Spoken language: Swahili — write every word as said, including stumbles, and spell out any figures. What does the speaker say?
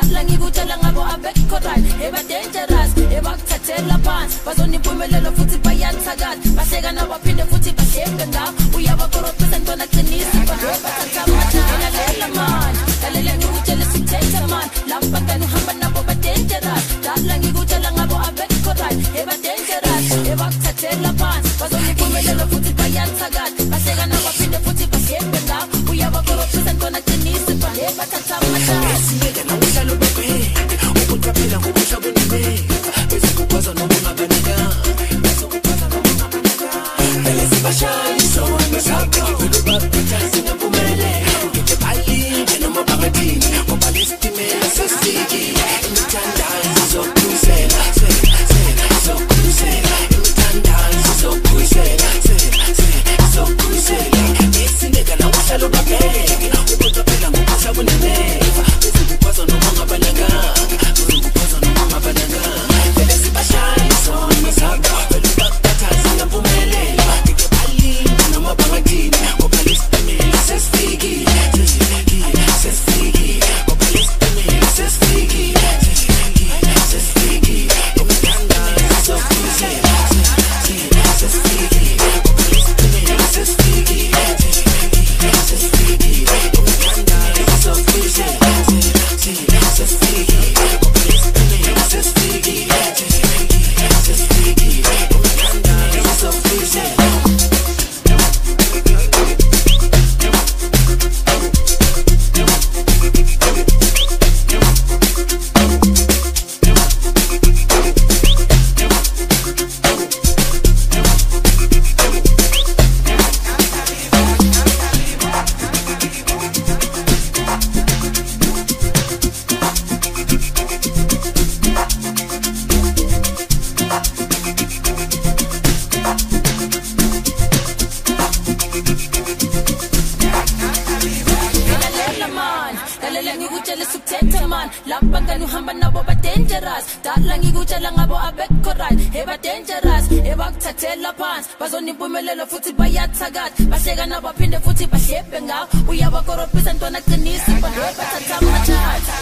dala ngikutshela ngabo abekho right eba dangerous ebakuthathela phansi bazonimpumelelo futhi bayathakatha bahleka nabaphinde futhi bahlembe ngawo uyabakorobhisa ntwana qinisa bathatha amajana lela man lalela ngikutshela sithethe man lapha kani uhamba nabo ba dangerous dala ngikutshela ngabo abekho right eba dangerous ebakuthathela phansi bazonimpumelelo futhi bayathakatha bahleka nabaphinde futhi bahlembe ngawo uyabakorobhisa ntwana qinisa bathatha amajana singeke nawuhlala ubheke ukuqaphela ngokuhla kwenimeka bese kukwazi noma ungabaneka bese kukwazi noma ungabaneka vele sibashaya isona sakho ukubaphatha sinempumele ukike balinde noma bangathini ngoba lesitimela sesifikile imithandazo izokhusela izokhusela imithandazo izokhusela izokhusela singeke nawuhlala ubheke ukuqaphela ngokuhla kwenimeka bese kukwazi noma ungabaneka bazonimpumelelo futhi bayathakatha bahleka nabaphinde futhi bahlembe ngawo uyabakorobhisa ntwana qinisa bathatha amajana